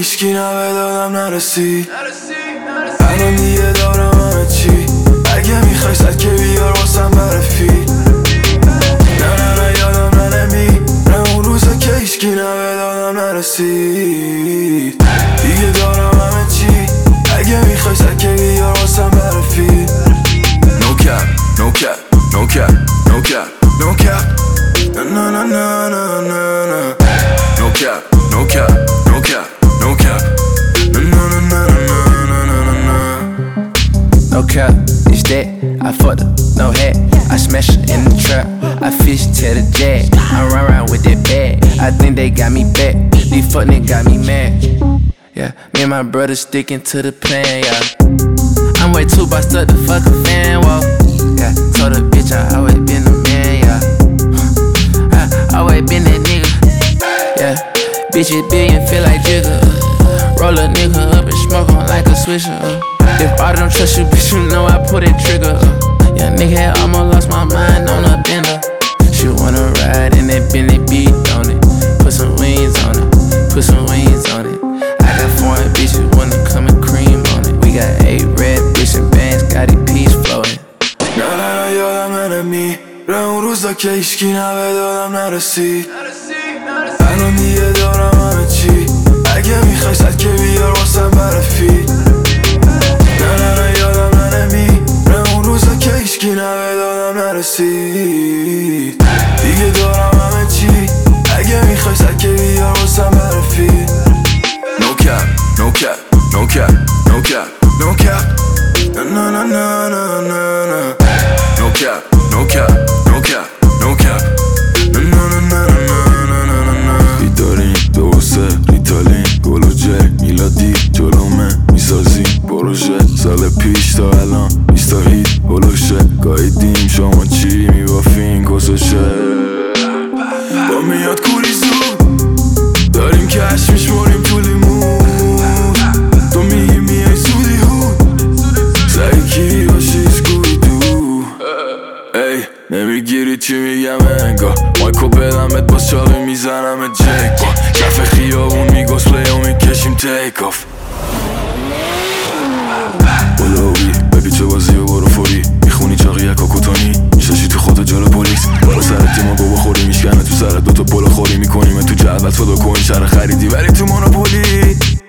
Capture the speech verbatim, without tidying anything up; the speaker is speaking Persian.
هیچکی نوه دادم نرسید. الان دیگه دارم همه چی، اگه میخوای سکه بیار واسم برفی. نه نه نه یادم ننمی نه اون روزه که هیچکی نوه دادم نرسید. دیگه دارم همه چی، اگه میخوای سکه بیار واسم برفی. No cap, no cap, no cap, no cap, no cap. Na na na na na na. No cap, no cap, no cap, no cap. Na na na na na na na na. No cap, it's that I fucked up, no hat. I smash her in the trap, I fish till the jet. I run around with that bag, I think they got me back. These fuck niggas got me mad. Yeah, me and my brother sticking to the plan, yeah. I'm way too bossed up to fuck a fan, whoa. Yeah, told a bitch I always been the man, yeah. I always been that nigga, yeah. Bitch, it billion feel like Jigga. Roll a nigga up and smoke on like a swisher. Uh. If I don't trust you, bitch, you know I put it trigger. Uh. Yeah, nigga had almost lost my mind on a bender. She wanna ride in that Bentley beat on it. Put some wings on it, put some wings on it. I got foreign bitches wanna come and cream on it. We got eight red bitch and bands, got it peace flowing. نه نه نه یادم ننمی ره اون روزا که هیچکی نوه دادم نرسید. الان دیگه دارم همه چی، اگه میخوای سکه بیار واسم برفی. نه نه نه یادم ننمی ره اون روزا که هیچکی نوه دادم نرسید. دیگه دارم همه چی، اگه میخوای سکه بیار واسم برفی. No cap, no cap, no cap, no cap, no cap. Na na na na na na na. No cap, no cap, no cap, no cap. Na na na na na na na na. بیداریم دوسه ریتالین گل و جک میلادی جلومه میسازیم پروژه. سال پیش تا الان بیست تا هیت هلوشه. گایدیم شما چی میبافین کسوشه. با میاد کوری زود داریم کش میشماریم تو لیمون. تو میگی میای سودی هود سعی کی باشی سکوی دو. ای نمیگیری چی میگم انگار مایکو بدمت باز چاقی میزنم جک با کف خیابون میگوز پلی و میکشیم تیک آف. بلاوی بپیچه بازی و برو فوری میخونی چاقی یکا کتونی میشاشی تو خود جلو پلیس. با سر تیما گو بخوری میشکنه تو سر دوتا پلا خوری میکنیم تو جعبت فدا کنی شهر خریدی ولی تو مونوپولی.